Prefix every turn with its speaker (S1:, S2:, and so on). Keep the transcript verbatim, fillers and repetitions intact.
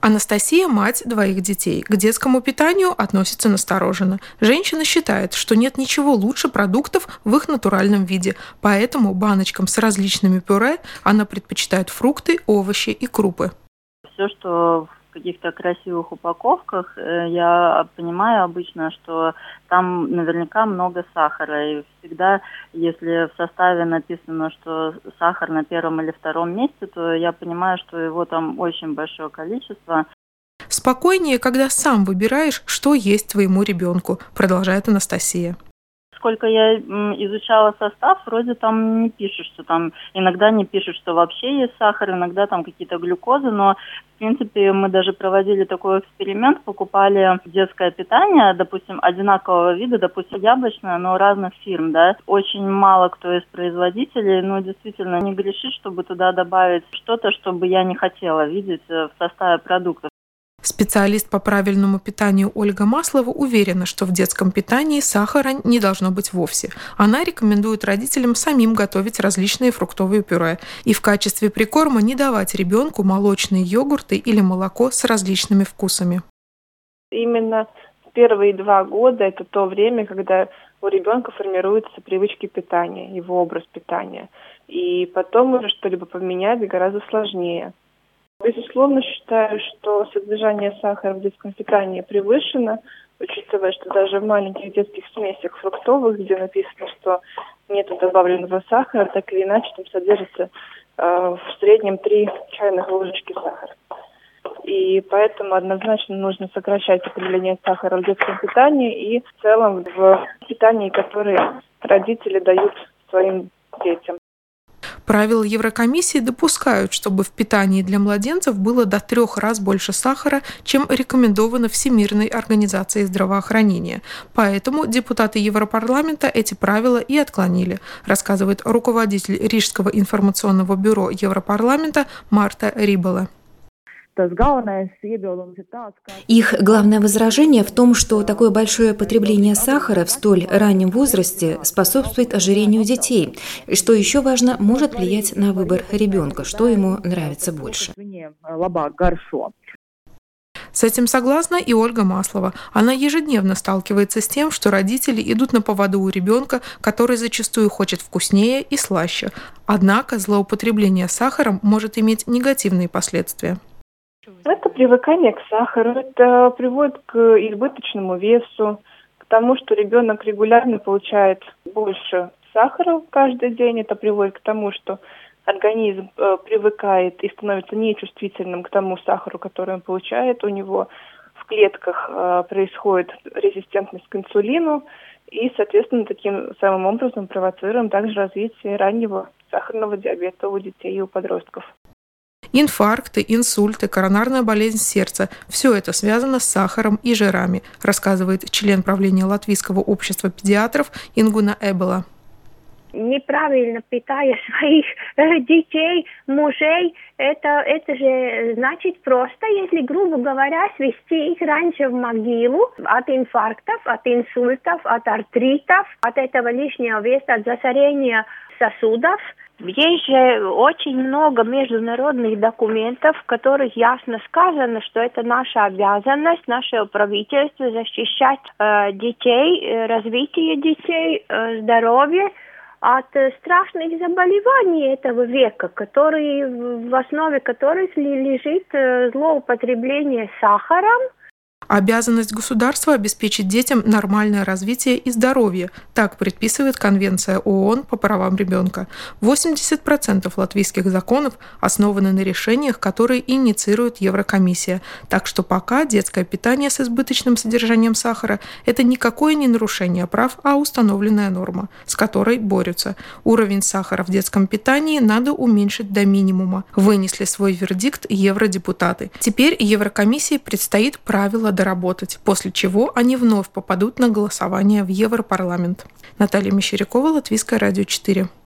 S1: Анастасия – мать двоих детей. К детскому питанию относится настороженно. Женщина считает, что нет ничего лучше продуктов в их натуральном виде, поэтому баночкам с различными пюре она предпочитает фрукты, овощи и крупы.
S2: Все, что в каких-то красивых упаковках, я понимаю обычно, что там наверняка много сахара. И всегда, если в составе написано, что сахар на первом или втором месте, то я понимаю, что его там очень большое количество.
S1: Спокойнее, когда сам выбираешь, что есть твоему ребенку, продолжает Анастасия.
S2: Сколько я изучала состав, вроде там не пишут, что там, иногда не пишут, что вообще есть сахар, иногда там какие-то глюкозы, но в принципе мы даже проводили такой эксперимент, покупали детское питание, допустим, одинакового вида, допустим, яблочное, но разных фирм, да. Очень мало кто из производителей, ну, действительно не грешит, чтобы туда добавить что-то, чтобы я не хотела видеть в составе продуктов.
S1: Специалист по правильному питанию Ольга Маслова уверена, что в детском питании сахара не должно быть вовсе. Она рекомендует родителям самим готовить различные фруктовые пюре и в качестве прикорма не давать ребенку молочные йогурты или молоко с различными вкусами.
S3: Именно первые два года – это то время, когда у ребенка формируются привычки питания, его образ питания. И потом уже что-либо поменять гораздо сложнее. Безусловно, считаю, что содержание сахара в детском питании превышено, учитывая, что даже в маленьких детских смесях фруктовых, где написано, что нет добавленного сахара, так или иначе там содержится э, в среднем три чайных ложечки сахара. И поэтому однозначно нужно сокращать потребление сахара в детском питании и в целом в питании, которое родители дают своим детям.
S1: Правила Еврокомиссии допускают, чтобы в питании для младенцев было до трех раз больше сахара, чем рекомендовано Всемирной организацией здравоохранения. Поэтому депутаты Европарламента эти правила и отклонили, рассказывает руководитель Рижского информационного бюро Европарламента Марта Рибала.
S4: Их главное возражение в том, что такое большое потребление сахара в столь раннем возрасте способствует ожирению детей. И что еще важно, может влиять на выбор ребенка, что ему нравится больше.
S1: С этим согласна и Ольга Маслова. Она ежедневно сталкивается с тем, что родители идут на поводу у ребенка, который зачастую хочет вкуснее и слаще. Однако злоупотребление сахаром может иметь негативные последствия.
S3: Это привыкание к сахару, это приводит к избыточному весу, к тому, что ребенок регулярно получает больше сахара каждый день. Это приводит к тому, что организм э, привыкает и становится нечувствительным к тому сахару, который он получает. У него в клетках э, происходит резистентность к инсулину, и, соответственно, таким самым образом провоцируем также развитие раннего сахарного диабета у детей и у подростков.
S1: Инфаркты, инсульты, коронарная болезнь сердца – все это связано с сахаром и жирами, рассказывает член правления Латвийского общества педиатров Ингуна Эбела.
S5: Неправильно питая своих детей, мужей, это, это же значит просто, если, грубо говоря, свести их раньше в могилу от инфарктов, от инсультов, от артритов, от этого лишнего веса, от засорения сосудов. Есть же очень много международных документов, в которых ясно сказано, что это наша обязанность, нашего правительства защищать э, детей, э, развитие детей, э, здоровье от э, страшных заболеваний этого века, которые, в основе которых лежит э, злоупотребление сахаром.
S1: Обязанность государства обеспечить детям нормальное развитие и здоровье. Так предписывает Конвенция ООН по правам ребенка. восемьдесят процентов латвийских законов основаны на решениях, которые инициирует Еврокомиссия. Так что пока детское питание с избыточным содержанием сахара – это никакое не нарушение прав, а установленная норма, с которой борются. Уровень сахара в детском питании надо уменьшить до минимума. Вынесли свой вердикт евродепутаты. Теперь Еврокомиссии предстоит правила доработать, после чего они вновь попадут на голосование в Европарламент. Наталья Мещерякова, Латвийское радио четыре.